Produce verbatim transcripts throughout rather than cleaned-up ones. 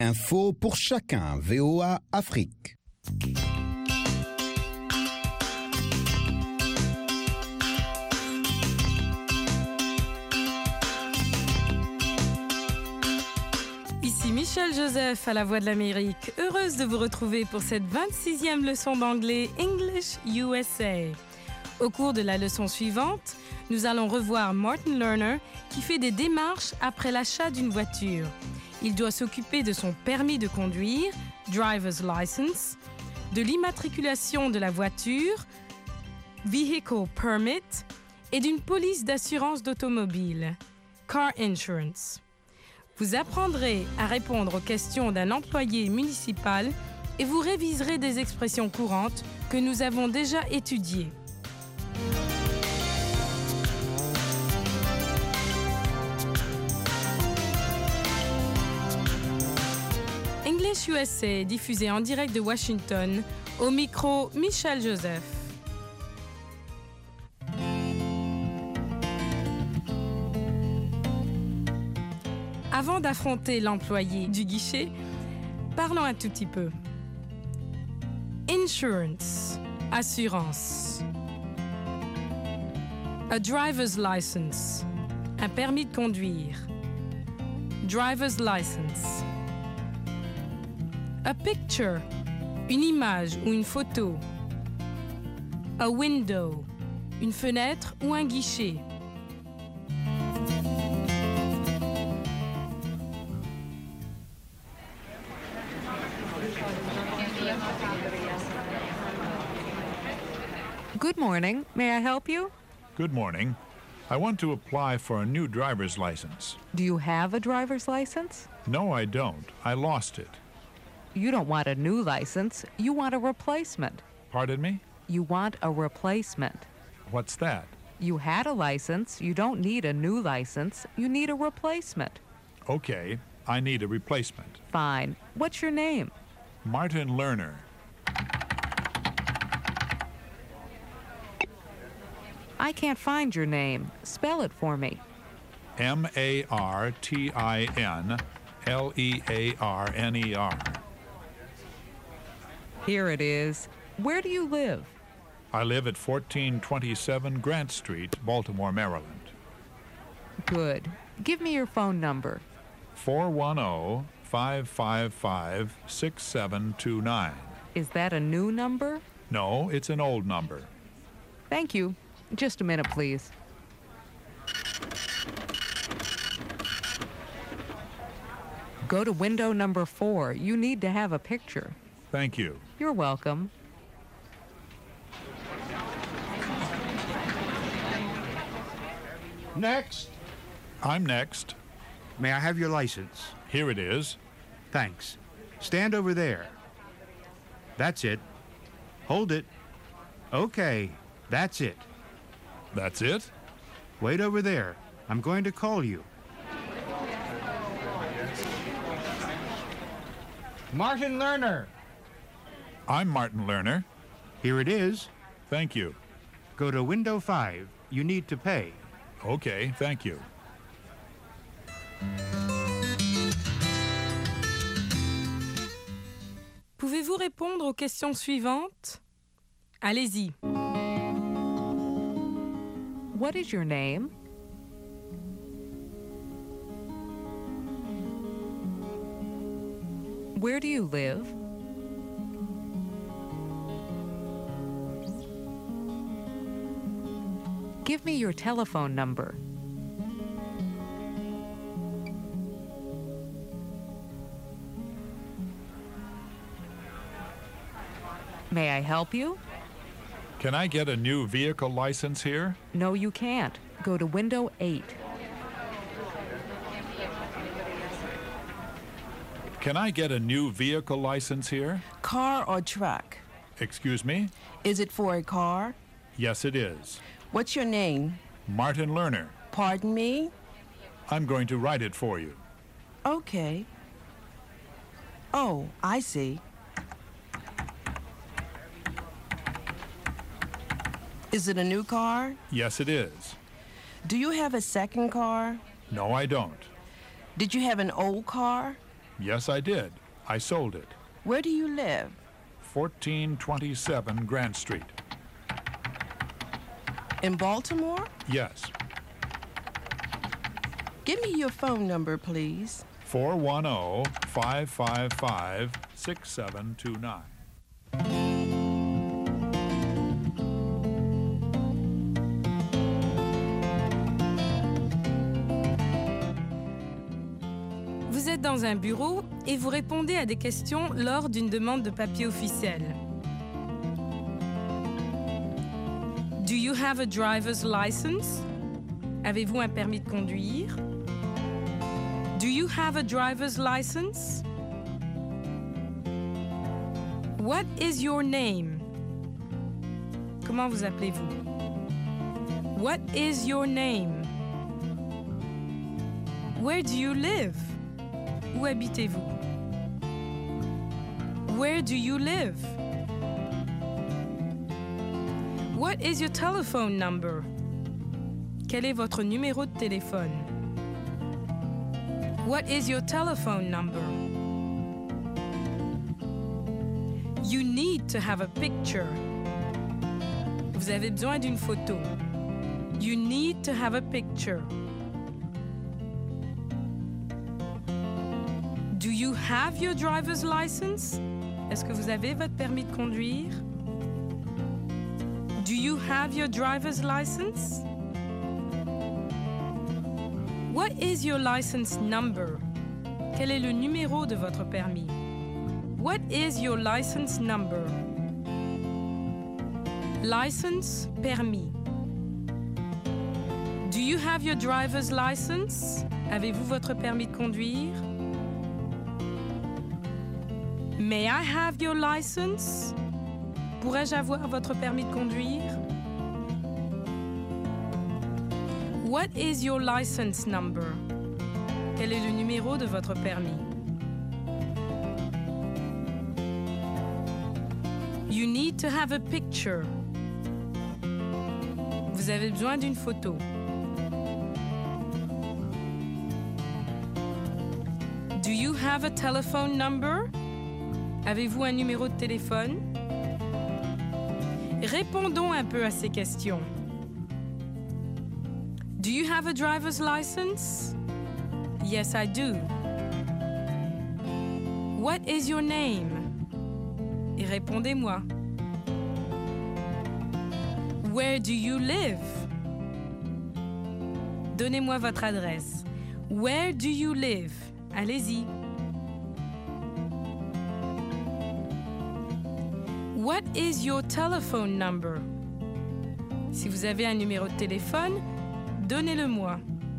Info pour chacun, V O A Afrique. Ici Michel Joseph à la Voix de l'Amérique, heureuse de vous retrouver pour cette vingt-sixième leçon d'anglais English U S A. Au cours de la leçon suivante, nous allons revoir Martin Lerner qui fait des démarches après l'achat d'une voiture. Il doit s'occuper de son permis de conduire, driver's license, de l'immatriculation de la voiture, vehicle permit, et d'une police d'assurance d'automobile, car insurance. Vous apprendrez à répondre aux questions d'un employé municipal et vous réviserez des expressions courantes que nous avons déjà étudiées. English U S A, diffusé en direct de Washington, au micro Michel Joseph. Avant d'affronter l'employé du guichet, parlons un tout petit peu. Insurance, assurance. A driver's license, un permis de conduire. Driver's license. A picture, une image ou une photo. A window, une fenêtre ou un guichet. Good morning. May I help you? Good morning. I want to apply for a new driver's license. Do you have a driver's license? No, I don't. I lost it. You don't want a new license. You want a replacement. Pardon me? You want a replacement. What's that? You had a license. You don't need a new license. You need a replacement. Okay, I need a replacement. Fine. What's your name? Martin Lerner. I can't find your name. Spell it for me. M A R T I N L E A R N E R. Here it is. Where do you live? I live at fourteen twenty-seven Grant Street, Baltimore, Maryland. Good. Give me your phone number. four one zero, five five five, six seven two nine. Is that a new number? No, it's an old number. Thank you. Just a minute, please. Go to window number four. You need to have a picture. Thank you. You're welcome. Next. I'm next. May I have your license? Here it is. Thanks. Stand over there. That's it. Hold it. Okay, that's it. That's it? Wait over there. I'm going to call you. Martin Lerner. I'm Martin Lerner. Here it is. Thank you. Go to window five. You need to pay. Okay, thank you. Pouvez-vous répondre aux questions suivantes? Allez-y. What is your name? Where do you live? Give me your telephone number. May I help you? Can I get a new vehicle license here? No, you can't. Go to window eight. Can I get a new vehicle license here? Car or truck? Excuse me? Is it for a car? Yes, it is. What's your name? Martin Lerner. Pardon me? I'm going to write it for you. Okay. Oh, I see. Is it a new car? Yes, it is. Do you have a second car? No, I don't. Did you have an old car? Yes, I did. I sold it. Where do you live? fourteen twenty-seven Grant Street. In Baltimore? Yes. Give me your phone number, please. four one zero, five five five, six seven two nine. Vous êtes dans un bureau et vous répondez à des questions lors d'une demande de papier officiel. Do you have a driver's license? Avez-vous un permis de conduire? Do you have a driver's license? What is your name? Comment vous appelez-vous? What is your name? Where do you live? Où habitez-vous? Where do you live? What is your telephone number? Quel est votre numéro de téléphone? What is your telephone number? You need to have a picture. Vous avez besoin d'une photo. You need to have a picture. Do you have your driver's license? Est-ce que vous avez votre permis de conduire? Do you have your driver's license? What is your license number? Quel est le numéro de votre permis? What is your license number? License, permis. Do you have your driver's license? Avez-vous votre permis de conduire? May I have your license? Pourrais-je avoir votre permis de conduire? What is your license number? Quel est le numéro de votre permis? You need to have a picture. Vous avez besoin d'une photo. Do you have a telephone number? Avez-vous un numéro de téléphone? Répondons un peu à ces questions. Do you have a driver's license? Yes, I do. What is your name? Et répondez-moi. Where do you live? Donnez-moi votre adresse. Where do you live? Allez-y. What is your telephone number? Si vous avez un numéro de téléphone, donnez-le-moi.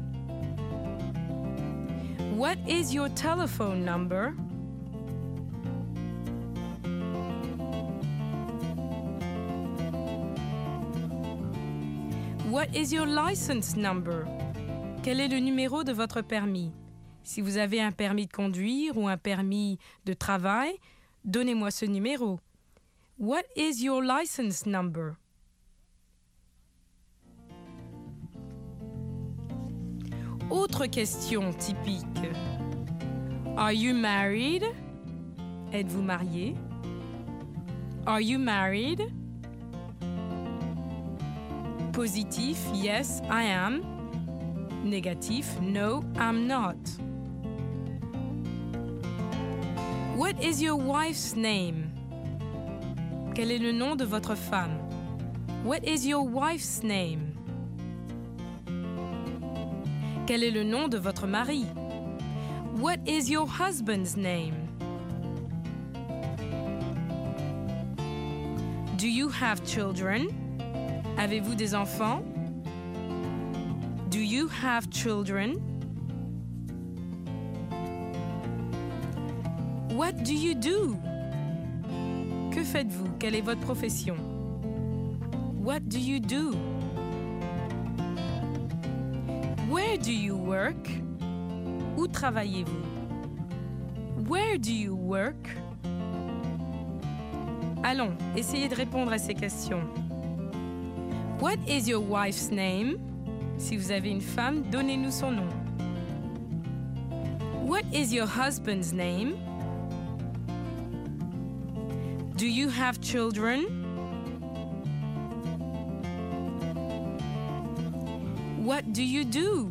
What is your telephone number? What is your license number? Quel est le numéro de votre permis? Si vous avez un permis de conduire ou un permis de travail, donnez-moi ce numéro. What is your license number? Autre question typique. Are you married? Êtes-vous marié? Are you married? Positif, yes, I am. Négatif, no, I'm not. What is your wife's name? Quel est le nom de votre femme? What is your wife's name? Quel est le nom de votre mari? What is your husband's name? Do you have children? Avez-vous des enfants? Do you have children? What do you do? Que faites-vous? Quelle est votre profession? What do you do? Where do you work? Où travaillez-vous? Where do you work? Allons, essayez de répondre à ces questions. What is your wife's name? Si vous avez une femme, donnez-nous son nom. What is your husband's name? Do you have children? What do you do?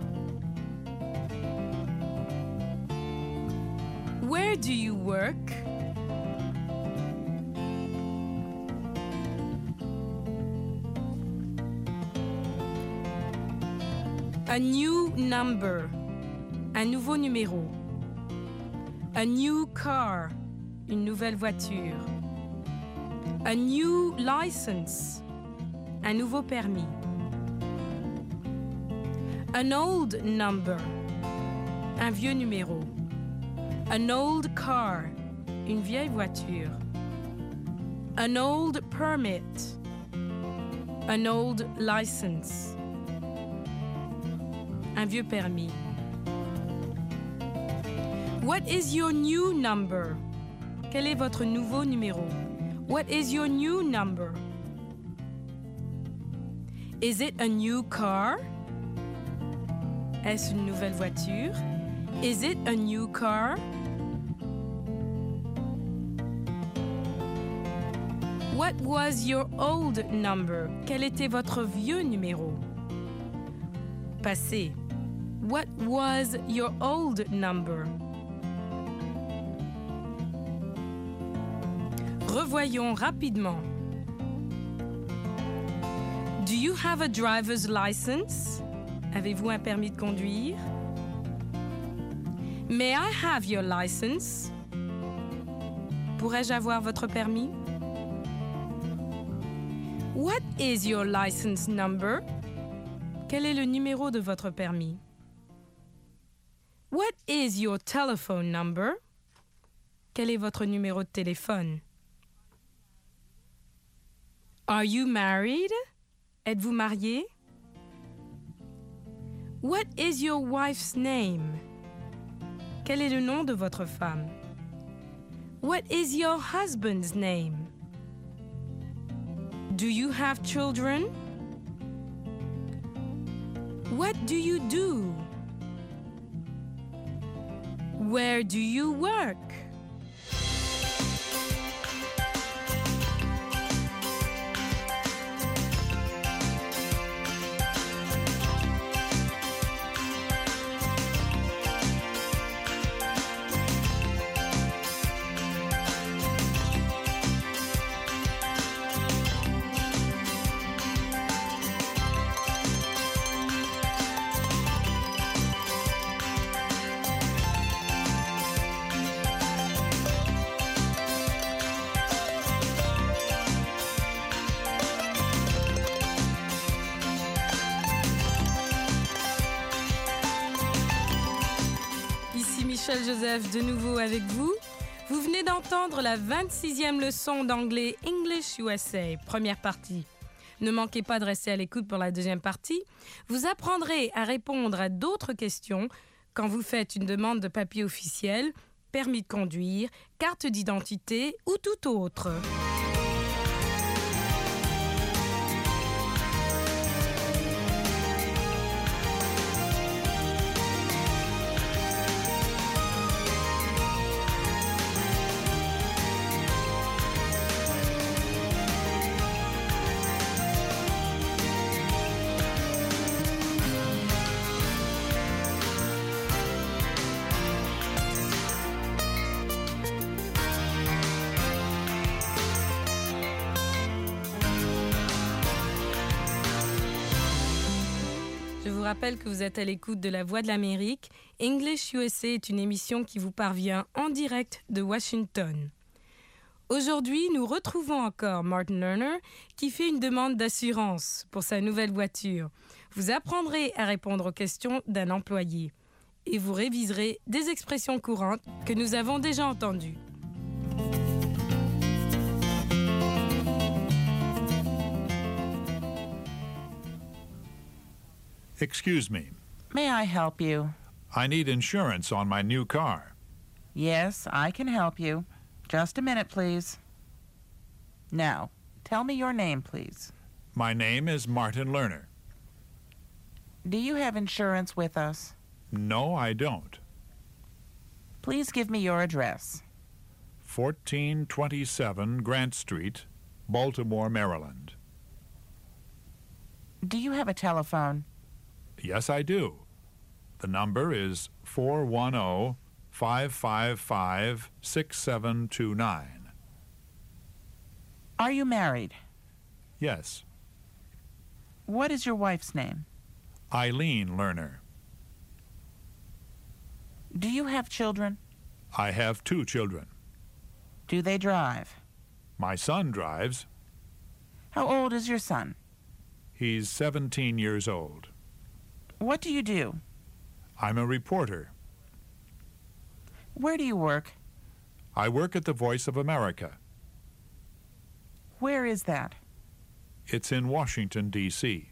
Where do you work? A new number, un nouveau numéro. A new car, une nouvelle voiture. A new license, un nouveau permis. An old number, un vieux numéro. An old car, une vieille voiture. An old permit, an old license, un vieux permis. What is your new number? Quel est votre nouveau numéro? What is your new number? Is it a new car? Est-ce une nouvelle voiture? Is it a new car? What was your old number? Quel était votre vieux numéro? Passé. What was your old number? Revoyons rapidement. Do you have a driver's license? Avez-vous un permis de conduire? May I have your license? Pourrais-je avoir votre permis? What is your license number? Quel est le numéro de votre permis? What is your telephone number? Quel est votre numéro de téléphone? Are you married? Êtes-vous marié? What is your wife's name? Quel est le nom de votre femme? What is your husband's name? Do you have children? What do you do? Where do you work? Michel Joseph de nouveau avec vous. Vous venez d'entendre la vingt-sixième leçon d'anglais English U S A, première partie. Ne manquez pas de rester à l'écoute pour la deuxième partie. Vous apprendrez à répondre à d'autres questions quand vous faites une demande de papier officiel, permis de conduire, carte d'identité ou tout autre. Je vous rappelle que vous êtes à l'écoute de La Voix de l'Amérique. English U S A est une émission qui vous parvient en direct de Washington. Aujourd'hui, nous retrouvons encore Martin Lerner qui fait une demande d'assurance pour sa nouvelle voiture. Vous apprendrez à répondre aux questions d'un employé et vous réviserez des expressions courantes que nous avons déjà entendues. Excuse me. May I help you? I need insurance on my new car. Yes, I can help you. Just a minute, please. Now, tell me your name, please. My name is Martin Lerner. Do you have insurance with us? No, I don't. Please give me your address. fourteen twenty-seven Grant Street, Baltimore, Maryland. Do you have a telephone? Yes, I do. The number is four one zero, five five five, six seven two nine. Are you married? Yes. What is your wife's name? Eileen Lerner. Do you have children? I have two children. Do they drive? My son drives. How old is your son? He's seventeen years old. What do you do? I'm a reporter. Where do you work? I work at the Voice of America. Where is that? It's in Washington, D C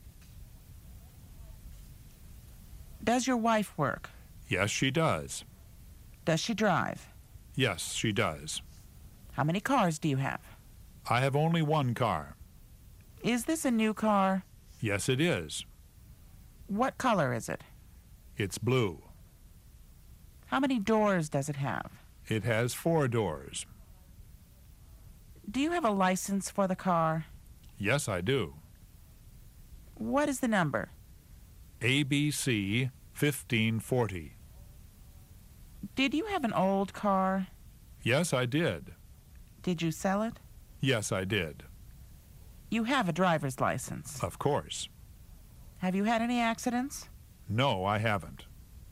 Does your wife work? Yes, she does. Does she drive? Yes, she does. How many cars do you have? I have only one car. Is this a new car? Yes, it is. What color is it? It's blue. How many doors does it have? It has four doors. Do you have a license for the car? Yes, I do. What is the number? A B C fifteen forty. Did you have an old car? Yes, I did. Did you sell it? Yes, I did. You have a driver's license. Of course. Have you had any accidents? No, I haven't.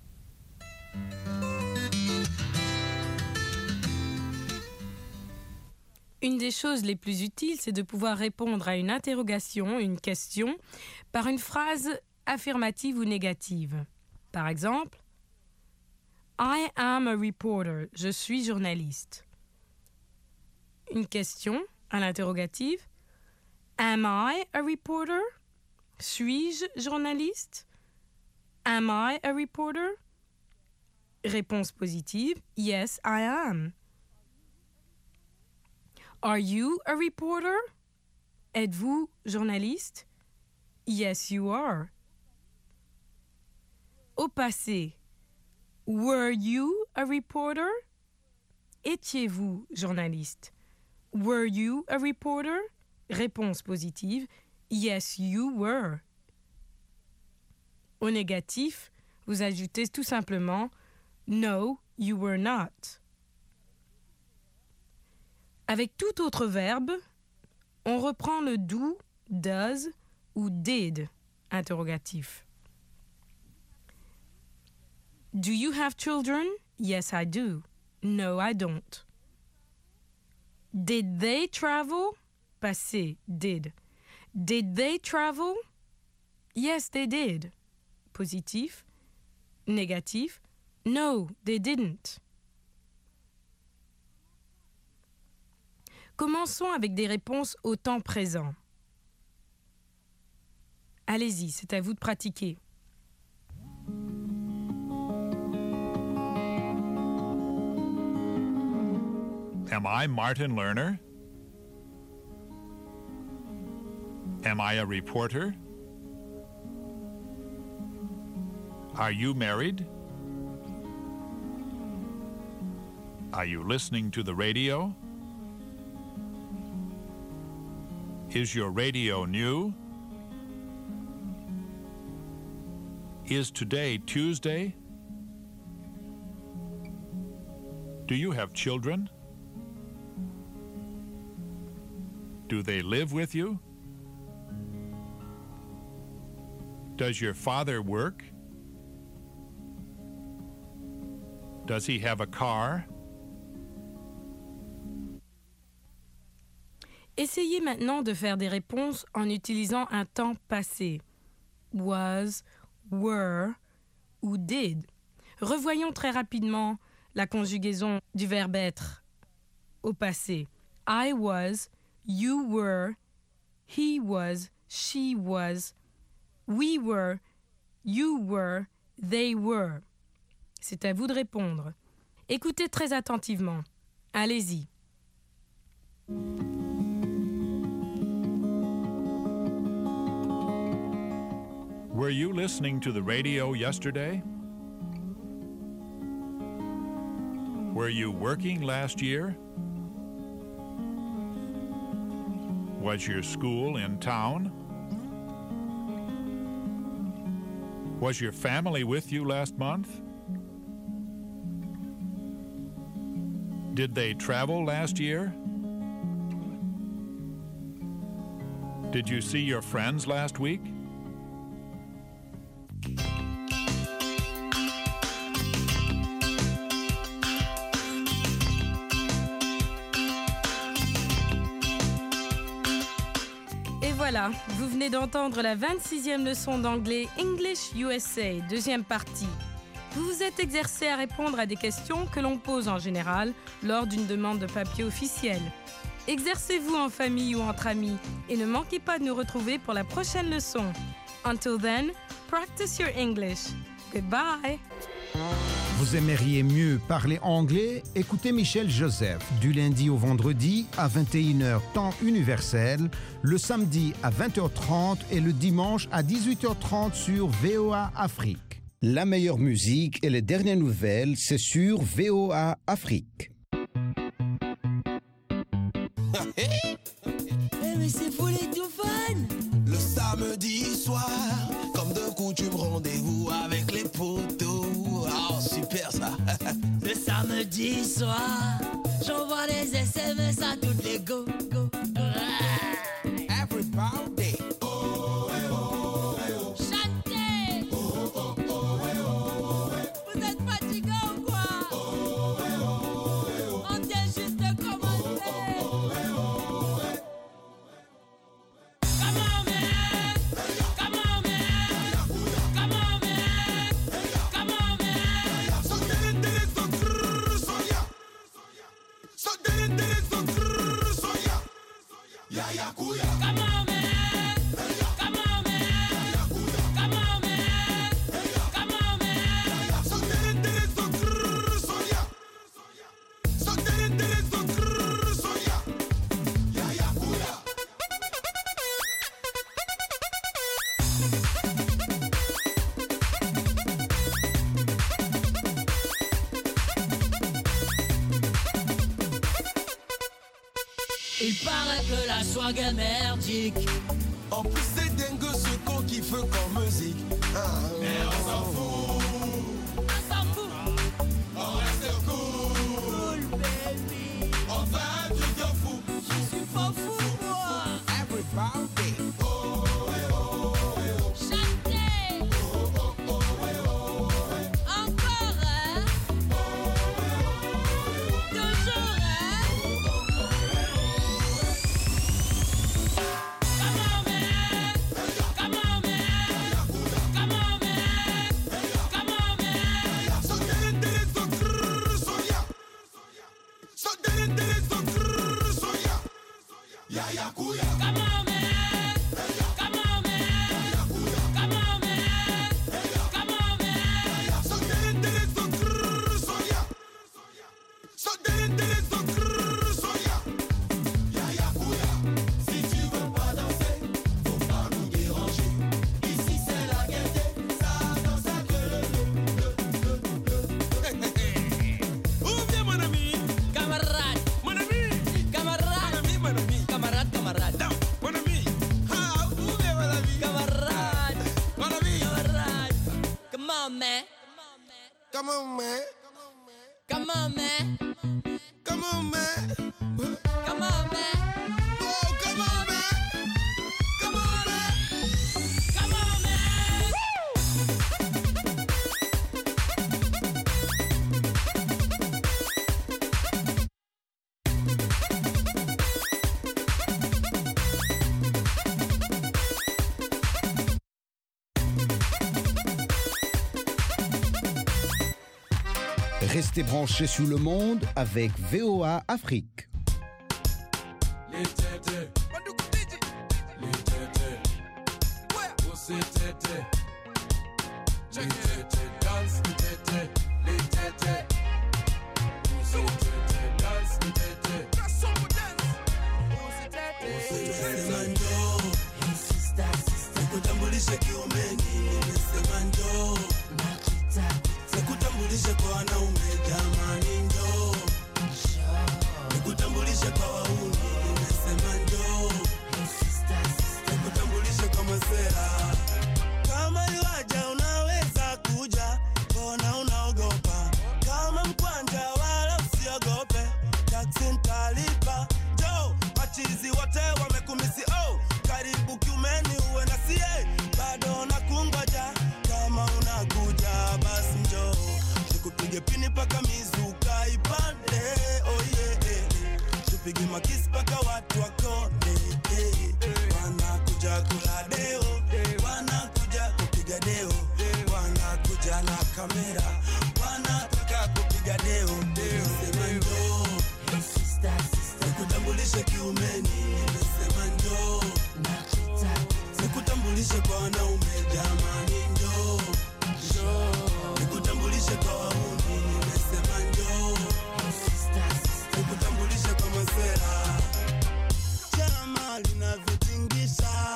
Une des choses les plus utiles, c'est de pouvoir répondre à une interrogation, une question, par une phrase affirmative ou négative. Par exemple, I am a reporter. Je suis journaliste. Une question à l'interrogative. Am I a reporter? Suis-je journaliste? Am I a reporter? Réponse positive. Yes, I am. Are you a reporter? Êtes-vous journaliste? Yes, you are. Au passé, were you a reporter? Étiez-vous journaliste? Were you a reporter? Réponse positive. Yes, you were. Au négatif, vous ajoutez tout simplement no, you were not. Avec tout autre verbe, on reprend le do, does ou did, interrogatif. Do you have children? Yes, I do. No, I don't. Did they travel? Passé, did. Did they travel? Yes, they did. Positif. Négatif. No, they didn't. Commençons avec des réponses au temps présent. Allez-y, c'est à vous de pratiquer. Am I Martin Lerner? Am I a reporter? Are you married? Are you listening to the radio? Is your radio new? Is today Tuesday? Do you have children? Do they live with you? Does your father work? Does he have a car? Essayez maintenant de faire des réponses en utilisant un temps passé. Was, were ou did. Revoyons très rapidement la conjugaison du verbe être au passé. I was, you were, he was, she was, we were, you were, they were. C'est à vous de répondre. Écoutez très attentivement. Allez-y. Were you listening to the radio yesterday? Were you working last year? Was your school in town? Was your family with you last month? Did they travel last year? Did you see your friends last week? Et voilà, vous venez d'entendre la vingt-sixième leçon d'anglais English U S A, deuxième partie. Vous vous êtes exercé à répondre à des questions que l'on pose en général lors d'une demande de papier officiel. Exercez-vous en famille ou entre amis et ne manquez pas de nous retrouver pour la prochaine leçon. Until then, practice your English. Goodbye. Vous aimeriez mieux parler anglais? Écoutez Michel Joseph du lundi au vendredi à vingt et une heures temps universel, le samedi à vingt heures trente et le dimanche à dix-huit heures trente sur V O A Afrique. La meilleure musique et les dernières nouvelles, c'est sur V O A Afrique. Eh mais c'est fou les tout fun. Le samedi soir, comme de coutume, rendez-vous avec les potos. Oh super ça. Le samedi soir, j'envoie les S M S à toutes les go go go. Everybody. Oh, eh, oh, eh, oh. Chantez. Oh, oh, oh, eh, oh, eh. Vous êtes fatigués ou quoi? Oh, eh, oh, eh, oh. On vient juste de commencer. Oh, oh, eh, oh, eh. Come on man, come on man, come on man, come on man. So did it, did it, so grrr, so yeah, so did it, did it, so grrr, so yeah, yeah yeah kuya. Come on man, come on man, come on man, come on man. So did it, did it, so grrr, so yeah, so did it, did it, so grrr, so yeah, yeah yeah kuya. Il paraît que la swag est merdique. En plus c'est dingue ce qu'on kiffe comme musique. Ah, mais on s'en fout. On s'en fout. On reste cool. Cool baby. On va tout de fou. Je suis pas fou moi. Everybody. Oh, eh, oh, eh, oh. Chantez. Oh, oh, oh, eh, oh, eh. Encore hein. Oh, eh, oh, eh, oh. Toujours hein. Come on man, come on man, come on man, come on man. So did it, did it, so grrr, so yeah, so did it, did it, so grrr, so yeah, yeah yeah kuya. Come on man, come on man, come on man, come on man. So did it, did it, so grrr, so yeah, so did it, did it, so grrr, so yeah, yeah yeah kuya. Si tu veux pas danser, faut pas nous déranger. Ici c'est la gaieté, ça danse à que le le le le. Où vient mon ami, camarade, mon ami, camarade, mon ami, mon ami, camarade, camarade. Non, mon ami, ah où vient mon ami, camarade, mon ami, camarade. Come on man, come on man, come on man, come on man, come on man. Oh come on man, come on man, come on man. Restez branchés sur le monde avec V O A Afrique. Les tétés, les tétés, où c'est tétés, les tétés, danse les tétés, les tétés, où c'est tétés, danse les tétés, où c'est tétés, où c'est mando, insista, insista, kutambulisha kiumeni, c'est mando, nakita, kutambulisha kwa wanaume jamani ndo. tupige makisi paka watu wakone. Wanakuja kula deo, wanakuja kupiga deo, wanakuja na kamera, wanataka kupiga deo. Nimesema njoo, nikutambulishe kiumeni. Nimesema njoo, nikutambulishe kwa wanaume. Jamani njoo, nikutambulishe kwa wauni. Nimesema njoo, nikutambulishe kwa masera. Chama linavyotingisha,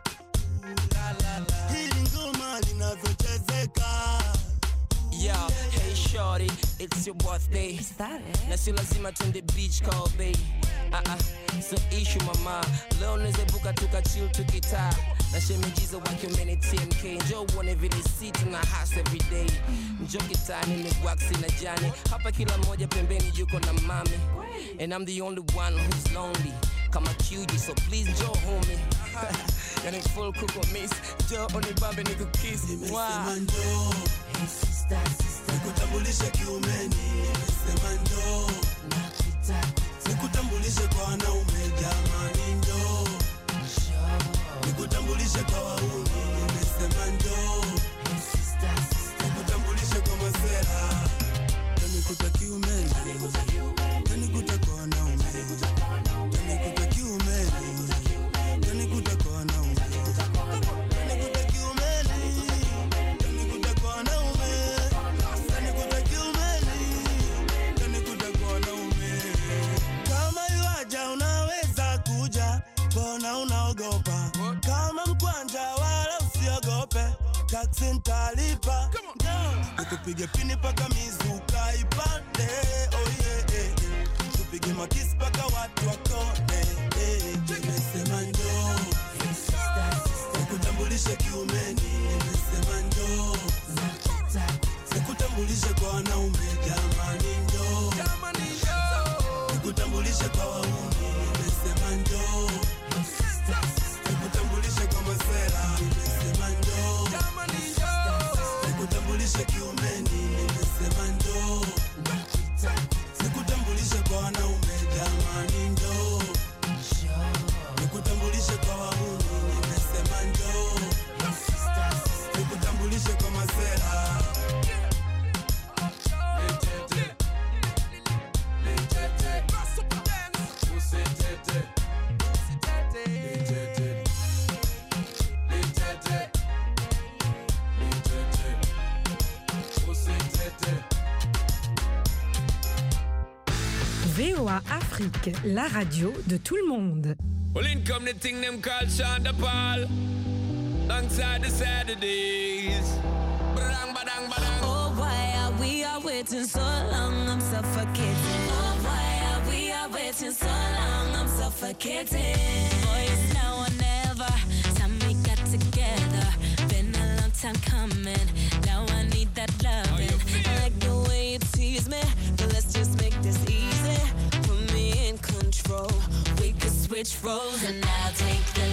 hili ngoma linavyochezeka. Yo, hey shorty, it's your birthday. Is that it? Na si lazima twende beach call baby. Uh-uh, so issue mama. Leo neze buka tuka chill tukitaa. Na shemejiza wake mene T M K. Njoo uone vile si tuna house every day. Njoo kitani migwaksi na jani. Hapa kila moja pembeni yuko na mami. And I'm the only one who's lonely. Kama Q G, so please njoo homie. Yani full cook or miss. Njoo onibambe niku kiss. Nimesema njoo, nikutambulishe kiumeni. Nimesema njoo, nikutambulishe kwa wanaume. Jamani njoo, nikutambulishe kwa wauni. Nimesema njoo, nikutambulishe kwa masera. Nikuta kiumeni, nikuta kwa wanaume. Nikuta kiumeni, nikuta kwa wanaume. Kama mkwanja wala usiogope, taxi ntalipa. Nikupige pini paka mizuka ipande. Oh yeah, yeah, yeah. Tupige makisi paka watu wakone. Nimesema njoo, nikutambulishe kiumeni. Nimesema njoo, nikutambulishe kwa wanaume. Jamani njoo, nikutambulishe kwa wauni. Nimesema njoo, nikutambulishe kwa masera. Nimesema njoo, nikutambulishe kiumeni. Nimesema njoo, nikutambulishe kwa wanaume. Jamani njoo, nikutambulishe kwa wauni. Nimesema njoo, nikutambulishe kwa masera. V O A Afrique, la radio de tout le monde. Well, in come the thing them called Shonda Paul, alongside the Saturdays. Badang, badang, badang. Oh, why are we are waiting so long? I'm suffocating. Oh, why are we are waiting so long? I'm suffocating. Boy, it's now or never. Time we got together. Been a long time coming. Now I need that loving. I like the way you tease me, but let's just make this easy. Put me in control. We could switch roles and I'll take the